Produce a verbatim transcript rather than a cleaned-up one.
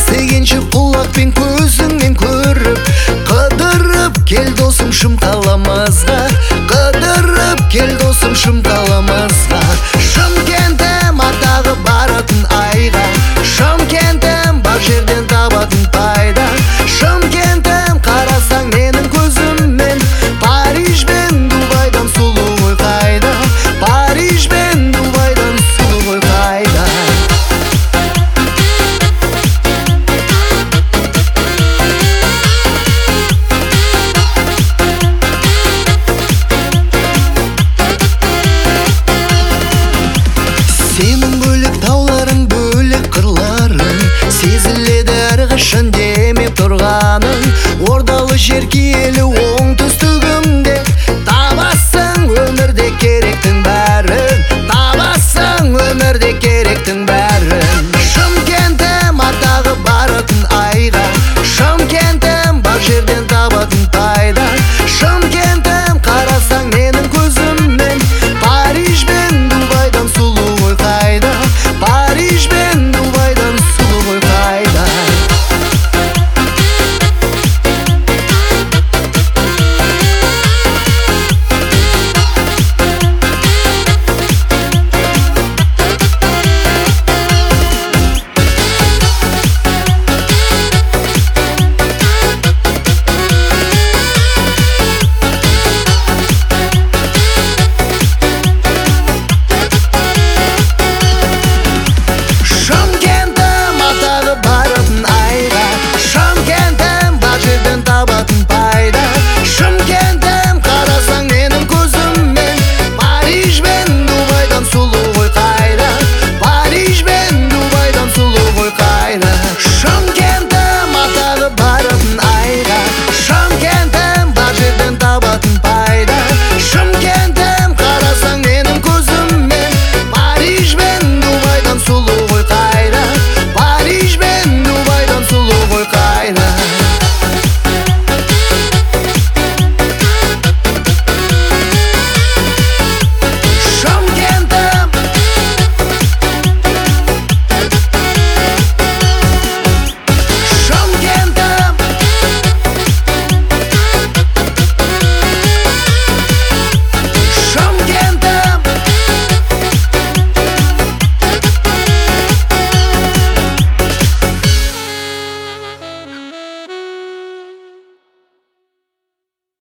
естігенше құлақпен көзіңнен көріп, қыдырып кел досым Шымқаламызға, қыдырып кел досым Шымқаламызға. Шымкентім атағы баратын айға, Шымкентім бар жерден табатын пайда. Шымкентім қарасаң менің көзіммен, Париж бен Дубайдан сұлу ғой қайда, Париж бен Дубайдан сұлу ғой қайда. Сенің бөлек тауларың, бөлек қырларың, сезіледі әрқашан демеп тұрғаның. Ордалы жер киелі